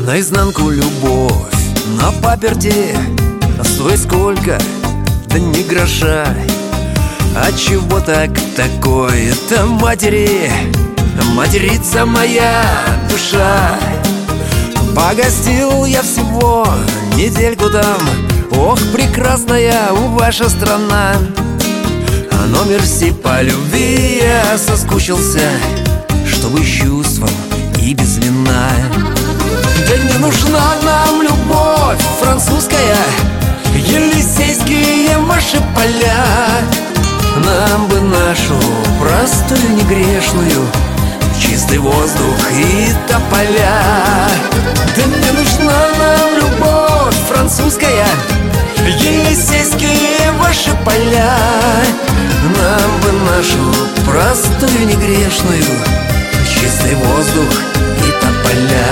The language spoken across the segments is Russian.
наизнанку любовь на паперти. Стоит сколько? Да ни гроша. А чего так такое-то, матери? Матерится моя душа. Погостил я всего недельку там. Ох, прекрасная ваша страна. Но мерси по любви я соскучился, чтобы чувством и без вина. Да не нужна нам любовь французская, елисейские ваши поля. Нам бы нашу простую негрешную, чистый воздух и тополя. Да не нужна нам любовь французская, елисейские ваши поля. Нам бы нашу простую негрешную, чистый воздух и тополя.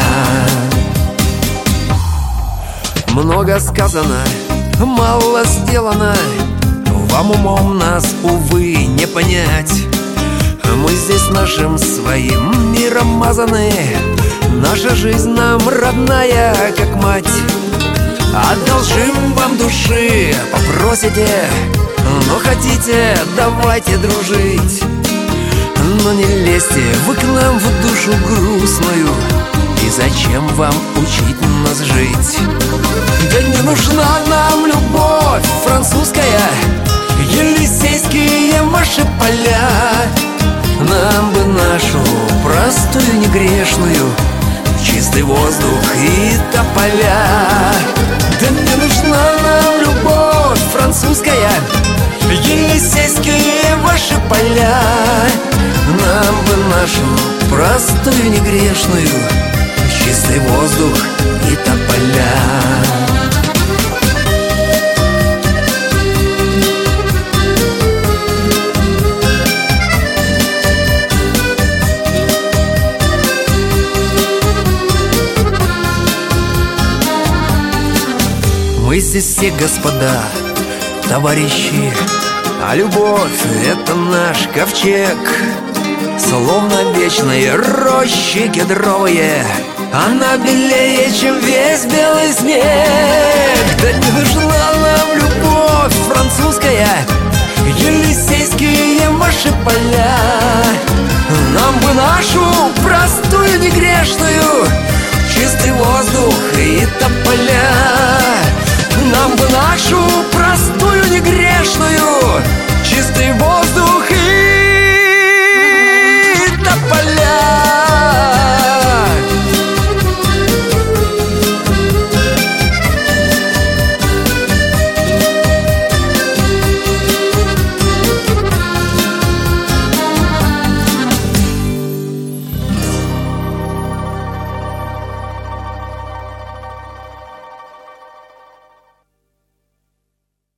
Много сказано, мало сделано, вам умом нас, увы, не понять. Мы здесь нашим своим миром мазаны, наша жизнь нам родная, как мать. Одолжим вам души, попросите, но хотите, давайте дружить. Но не лезьте вы к нам в душу грустную, и зачем вам учить нас жить? Да не нужна нам любовь французская, елисейские ваши поля. Нам бы нашу простую негрешную, чистый воздух и тополя. Да не нужна нам любовь французская, елисейские ваши поля. Нам бы нашу простую негрешную, чистый воздух и тополя. Мы здесь все господа, товарищи, а любовь — это наш ковчег. Словно вечные рощи кедровые, она белее, чем весь белый снег. Да не нужна нам любовь французская, елисейские ваши поля. Нам бы нашу простую негрешную, чистый воздух и тополя. Нам бы нашу простую негрешную, чистый воздух и